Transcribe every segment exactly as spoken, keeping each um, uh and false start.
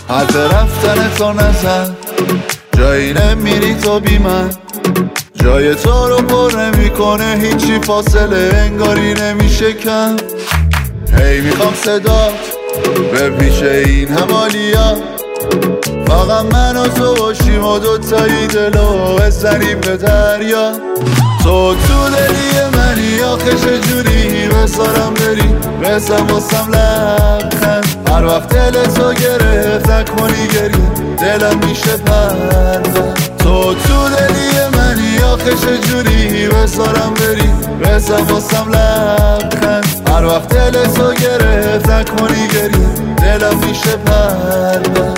حرف رفتن تو نزن، جایی نمیری تو بی من، جای تو رو پر نمیکنه هیچی، فاصله انگاری نمیشه کم. هی میخوام صدات به پیش این همالیا، فقط من و تو باشیم و دوتایی دلو بزنیم به دریا. تو تو دلی منی آخه چجوری بذارم بری، بزن واسم لبخند. هر وقت دل تو گرفت نکنی گریه، دلم میشه پرد. تو تو دلی منی آخه چجوری بذارم بری، بزن واسم لبخند. هر وقت دل تو گرفت نکنی گریه، دلم میشه پرد.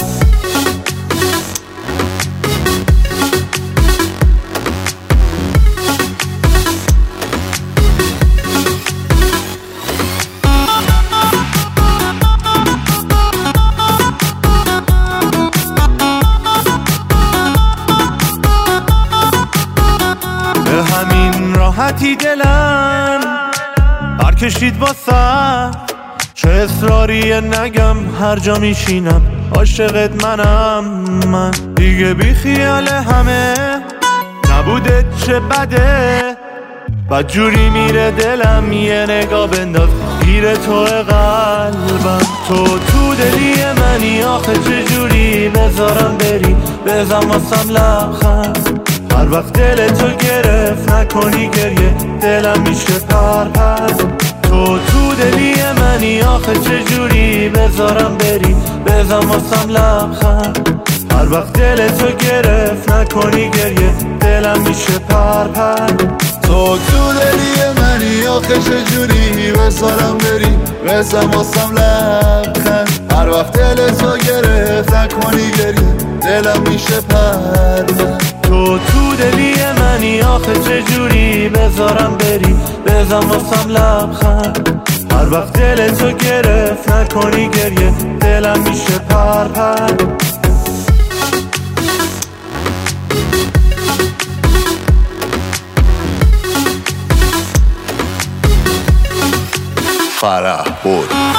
به همین راحتی دلم برکشید واسه، چه اصراریه نگم هر جا میشینم عاشقت منم. من دیگه بی خیال همه نبوده چه بده، بد جوری میره دلم یه نگاه بنداز گیر تو قلبم. تو تو دلی منی آخه چجوری بذارم بری، بزن واسم لبخند. هر وقت دل تو گرفت نکنی گریه، دلم میشه پر پر. تو تو دلی منی آخه چجوری بذارم بری، بزن واسم لبخند. هر وقت دل تو گرفت نکنی گریه، دلم میشه پر پر. تو تو دلی منی آخه چجوری بذارم بری، بزن واسم لبخند. هر وقت دل تو گرفت نکنی گریه، دلم میشه پرد. تو تو دلی منی آخه چجوری بذارم بری، بزن واسم لبخند. هر وقت دل تو گرفت نکنی گریه، دلم میشه پر پر. فرح بود.